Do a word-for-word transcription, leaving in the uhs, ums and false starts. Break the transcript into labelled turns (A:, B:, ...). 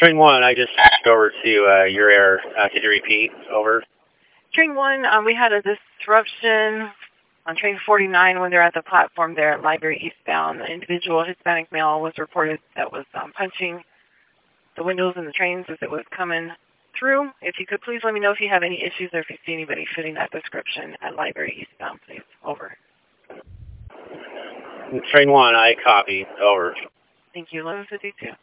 A: Train one, I just switched over to uh, your air. Uh, could you repeat? Over.
B: Train one, um, we had a disruption on train forty-nine when they're at the platform there at Library Eastbound. An individual Hispanic male was reported that was um, punching the windows in the trains as it was coming through. If you could please let me know if you have any issues or if you see anybody fitting that description at Library Eastbound, please. Over.
A: Train one, I copy. Over.
B: Thank you. eleven fifty-two.